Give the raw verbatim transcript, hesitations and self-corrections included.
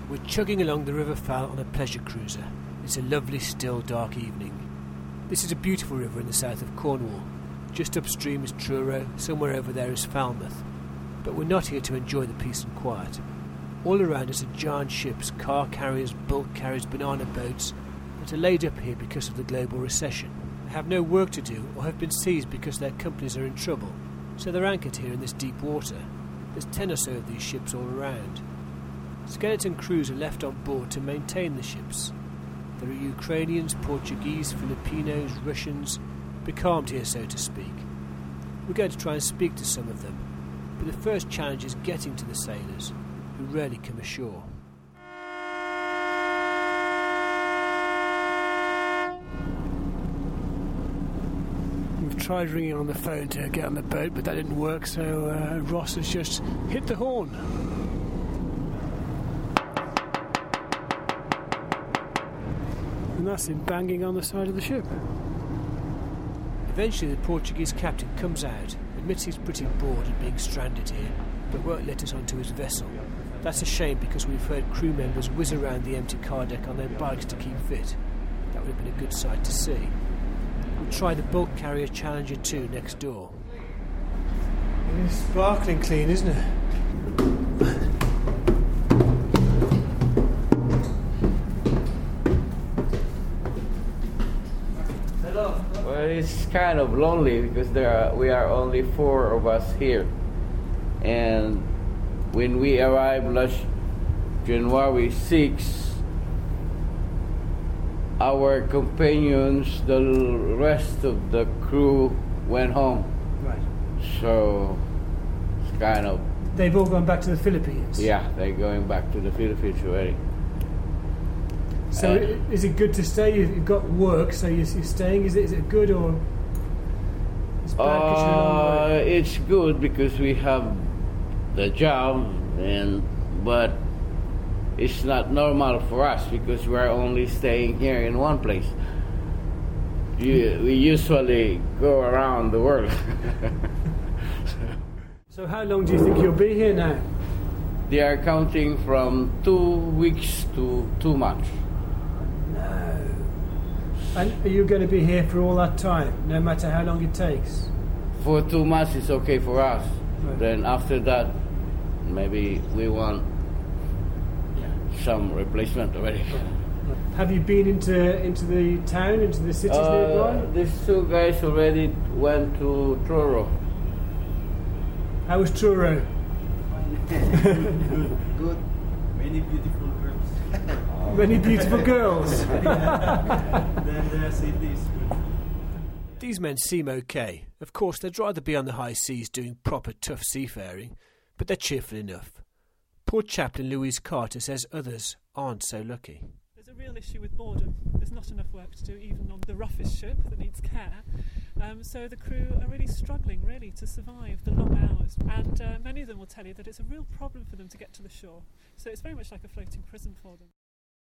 We're chugging along the River Fal on a pleasure cruiser. It's a lovely, still, dark evening. This is a beautiful river in the south of Cornwall. Just upstream is Truro, somewhere over there is Falmouth. But we're not here to enjoy the peace and quiet. All around us are giant ships, car carriers, bulk carriers, banana boats that are laid up here because of the global recession. They have no work to do or have been seized because their companies are in trouble, so they're anchored here in this deep water. There's ten or so of these ships all around. Skeleton crews are left on board to maintain the ships. There are Ukrainians, Portuguese, Filipinos, Russians, becalmed here, so to speak. We're going to try and speak to some of them, but the first challenge is getting to the sailors, who rarely come ashore. We've tried ringing on the phone to get on the boat, but that didn't work, so uh, Ross has just hit the horn. And that's him banging on the side of the ship. Eventually the Portuguese captain comes out, admits he's pretty bored at being stranded here, but won't let us onto his vessel. That's a shame because we've heard crew members whiz around the empty car deck on their bikes to keep fit. That would have been a good sight to see. We'll try the bulk carrier Challenger two next door. It's sparkling clean, isn't it? Well, it's kind of lonely because there are, we are only four of us here. And when we arrived last January sixth, our companions, the rest of the crew went home. Right. So it's kind of... They've all gone back to the Philippines? Yeah, they're going back to the Philippines already. So uh, is it good to stay? You've got work, so you're, you're staying. Is it is it good or it's bad? Uh, it's good because we have the job, and but it's not normal for us because we're only staying here in one place. You, we usually go around the world. So how long do you think you'll be here now? They are counting from two weeks to two months. And are you going to be here for all that time, no matter how long it takes? For two months it's okay for us. Right. Then after that, maybe we want yeah. some replacement already. Right. Have you been into into the town, into the cities uh, nearby? These two guys already went to Truro. How was Truro? Good, good. Many beautiful girls. Many beautiful girls. Then the city is good. These men seem okay. Of course, they'd rather be on the high seas doing proper tough seafaring, but they're cheerful enough. Port Chaplain Louise Carter says others aren't so lucky. There's a real issue with boredom. There's not enough work to do even on the roughest ship that needs care. Um, so the crew are really struggling, really, to survive the long hours. And uh, many of them will tell you that it's a real problem for them to get to the shore. So it's very much like a floating prison for them.